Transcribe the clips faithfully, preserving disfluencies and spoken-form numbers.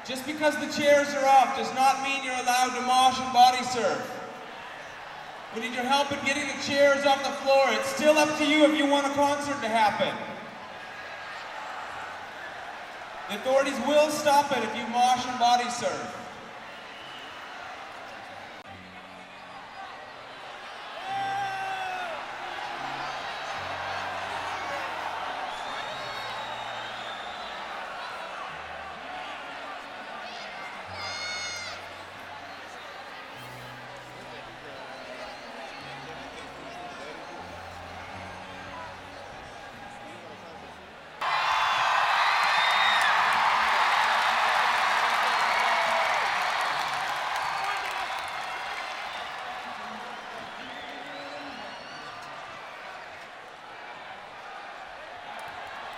Just because the chairs are off does not mean you're allowed to mosh and body surf. We need your help in getting the chairs off the floor. It's still up to you if you want a concert to happen. The authorities will stop it if you mosh and body surf.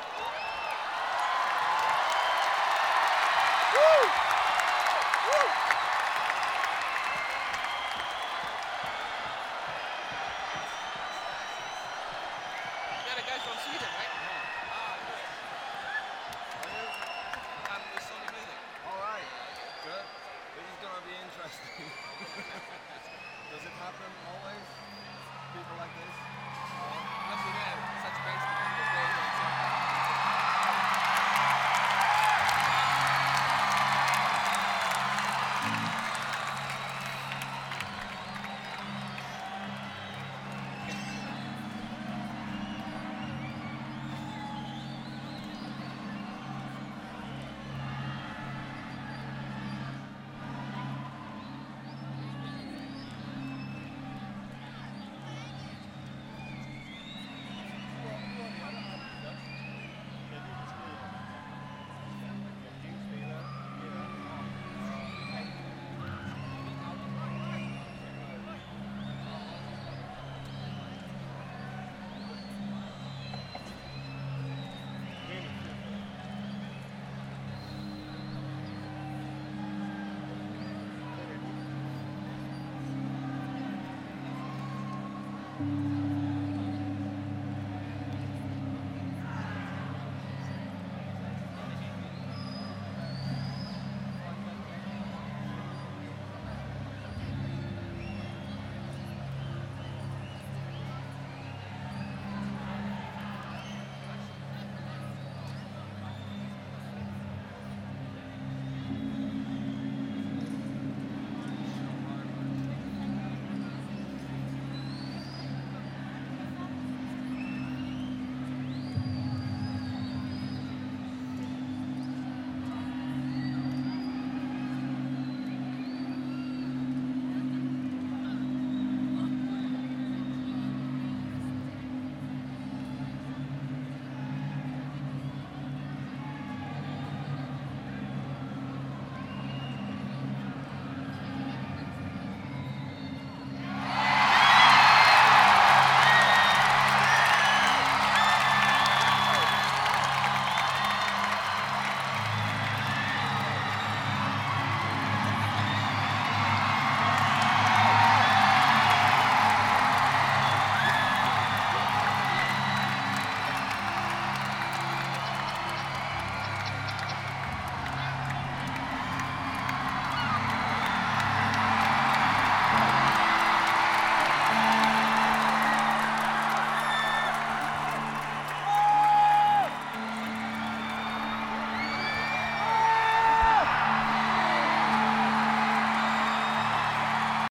Woo!